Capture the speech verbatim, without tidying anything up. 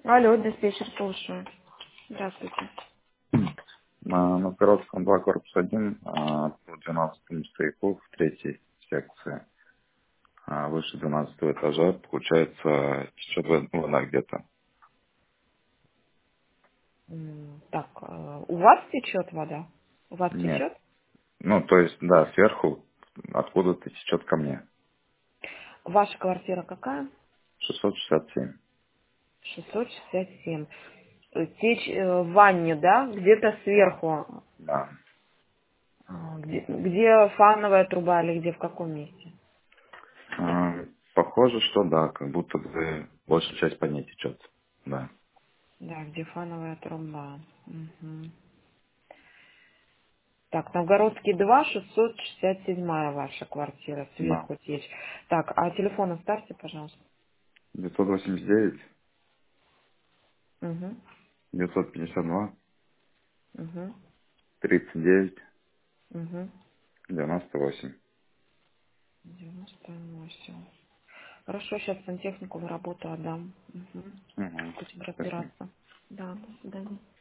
Алло, диспетчер, слушаю. Здравствуйте. На Новгородском два, корпус один, а, по двенадцатому стояку в третьей секции, а, выше двенадцатого этажа, получается, течет вод- вода где-то. М, Так, э, у вас течет вода? У вас Нет. течет? Ну, то есть, да, сверху откуда-то течет ко мне. Ваша квартира какая? шестьсот шестьдесят семь. шестьсот шестьдесят семь. Э, Течь э, в ванне, да? Где-то сверху. Да. А, Где, где фановая труба или где, в каком месте? А, Похоже, что да, как будто бы большая часть по ней течет. Да. Да, где фановая труба. Мгм. Так, Новгородский два, шестьсот шестьдесят семь ваша квартира, Да. сверху течь. Так, а телефон оставьте, пожалуйста. девятьсот восемьдесят девять, Угу, девятьсот пятьдесят два, угу, тридцать девять, угу. девяносто восемь. девяносто восемь. Хорошо, сейчас сантехнику в работу отдам. Угу. Угу. Будем Спасибо. разбираться. Да, до свидания.